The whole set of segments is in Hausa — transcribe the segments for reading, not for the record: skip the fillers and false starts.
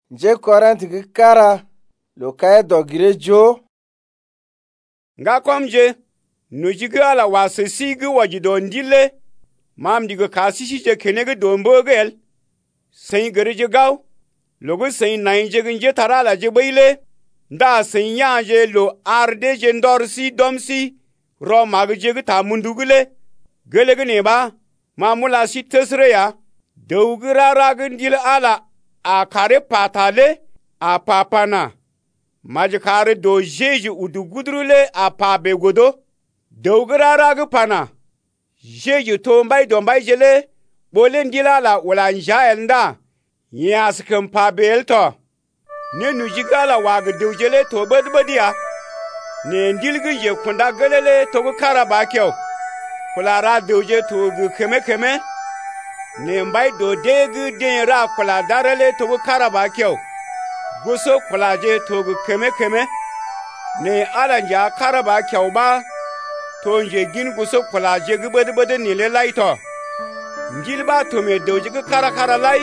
Je Korint gi kara lo kaya dogire jo. Nga komje no jigi ala wasisi gi wajido ndile mam diga kasisi je kenege dombogel sen gerije gaw logo sen nainje ginje tarala je bayle nda sen yaje lo arde je ndorsi domsi ro magje gi tamundugule gelege ne ba mamula si tesre ya dawgira ragin dil ala a kare patale a papana majikare do jeji udugudrule a pabe godo dawgira ragi pana jeji tombay dombay jele bolen dilala wala njael nda yaskem pabel to ne nujigala waga dawjele to badbadiya ne ndilgi je kunda gelele to karaba kyo kula ra dawje to keme keme ne mbay do degi den ra kula darale to karaba kyo guso kula je to keme keme ne alanja karaba kyo ba to nje gin guso kula je gbede ni le laito njil ba to me dawje kara lai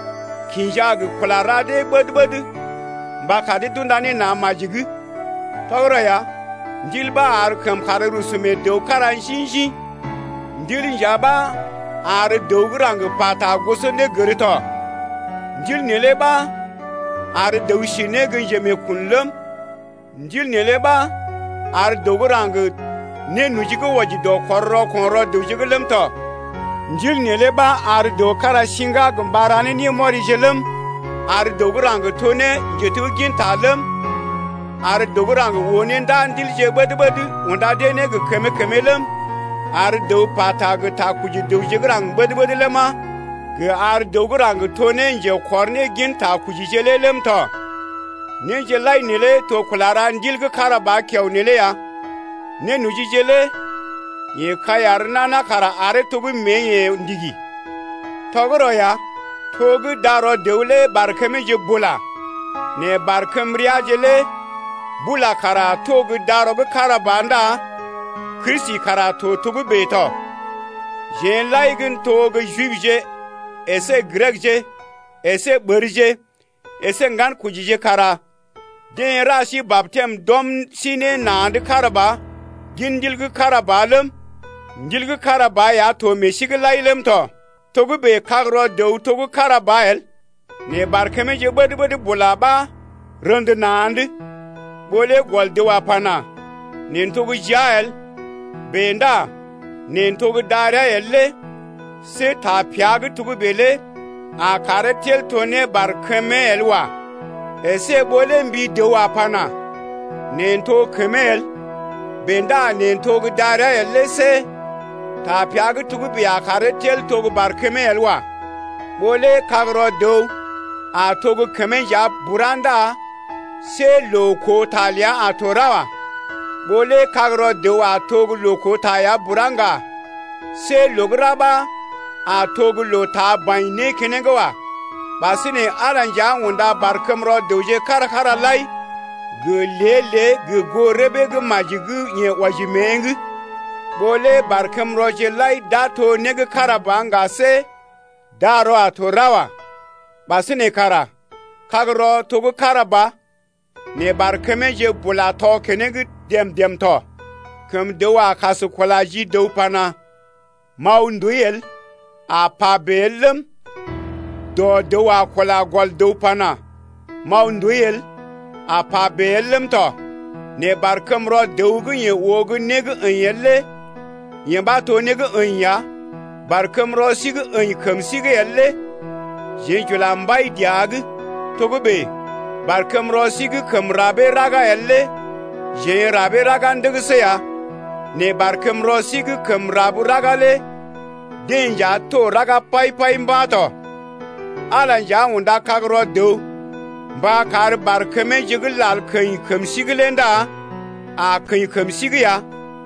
kinja gu kula ra de gbede ba ka de dundani na majigi tawra ya njil ba ar kam kare rusume do karan shinji njil njaba ar dograng pata guso ne gerito njil ne le ba ar dawshi ne gunje me kunlum njil ne le ba ar dograng ne nujigo waji do korro dawjigo lemto njil ne le ba ar do kara shinga gumbarane ni mori jelum ar dograng tone jetu gin talum ar dograng wonen dan dilje badu onda de ne keme kemelum ar do pata ga ta kuji dawjigrang badu lema ge ar dograng tone je korne gin ta kuji jelelem to ne je lai ne le to kulara ndil ga kara ba kyaw ne le ya ne nuji jele ye kayar nana kara are to gu meye ndigi togoro ya togu daro deule barkame je bula ne barkam riya jele bula kara togu daro gu kara banda krisi kara togu beto je laigin togu juibje ese grekje ese berje ese ngan kujije kara den rashi baptem dom sine nand karaba gindilgu karabalum ngilgu karaba ya to meshig lailem to togu be kagro dew togu karabael ne barkame je bodi bulaba rond nand bole gol de wapana nen togu jael benda nen togu dara elle se ta piag togu bele a karatel to ne barkame elwa ese bole mbi de wapana nen to kemel benda nen togu dara elle se ta piag tugu biya karatel togu barkeme elwa bole kagro do a togu kemen ya buranda se loko talia atorawa bole kagro do a togu loko taya buranga se lograba a togu lota bayne kenengawa basine aranja wunda barkamro doje kara lai gelele gegorebe ge majigu ye wajimeng bole barkam roje lai dato nege karabanga se daro atorawa basine kara kagro togu karaba ne barkame je bulato kenege dem to kem dewa kasu kolaji dopana maunduyel a pabelem do dewa kola gol dopana maunduyel a pabelem to ne barkam ro dewgu ye wogu nege anyelle ye ba to nege anya barkam ro sig any kam sig yelle je jula mbay diag togu be barkam ro sig kam rabe raga yelle je rabe raga ndege se ya ne barkam ro sig kam rabu raga le denja to raga pai mbato ala ja unda kagro dew ba kar barkame jigilal kan kamsigilenda a kan kamsigiya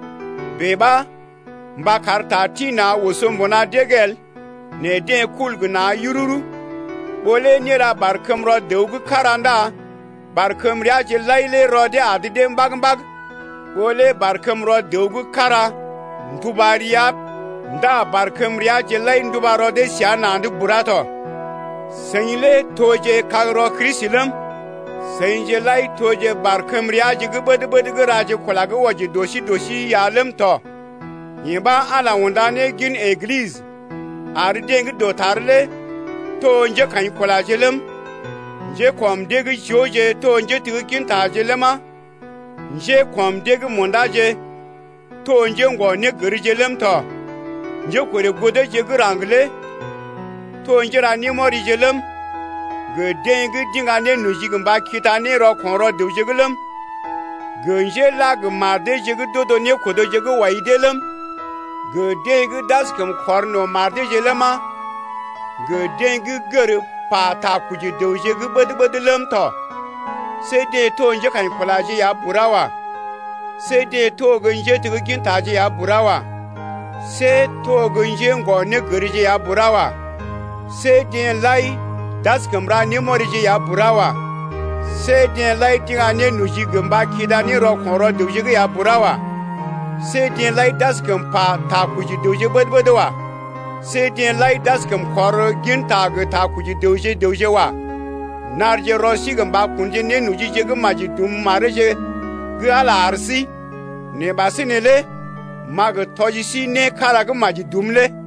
beba ba kar tatina wosombona degel ne de kulgna yururu bole nira barkam ro dewgu karanda barkam riaje laile rode adide mbag bole barkam ro dewgu kara ndubariya nda barkam riaje lai ndubaro de siana ndu burato Sainle toje kagro Kristilam, sainje lai toje barkam riaji gubad raje kulaga waje doshi yalam to. Yimba ala wundane gin eglise, ardeng do tarle, to nje kan kulajelem, nje kwam degi joje to nje tikin tajelema, nje kwam degi mondaje, to nje ngone gurjelem to. Nje kore gode je gurangle, to nje rani mori jelem, gedeng dingane nujigamba kitane ro konro dewjeglem, genje lag marde jegu dodo ne kodo jegu waidelem, gedeng daskem korno marde jelema, gedeng gur pata kuji dewjegu badlem to. Sede to nje kan kulaje ya burawa, sede to genje tigin taje ya burawa, se to genje ngone gurje ya burawa, sede lai das kamra ni moriji ya burawa, se den lai tinga ne nuji gamba kida ni ro konro dewje ya burawa, se den lai das kampa ta kuji dewje badwa, se den lai das kam koro gin ta kuji dewje wa, narje rosi gamba kunje ne nuji je maji dum mareje gala arsi ne basinele mag toji si ne kara maji dumle.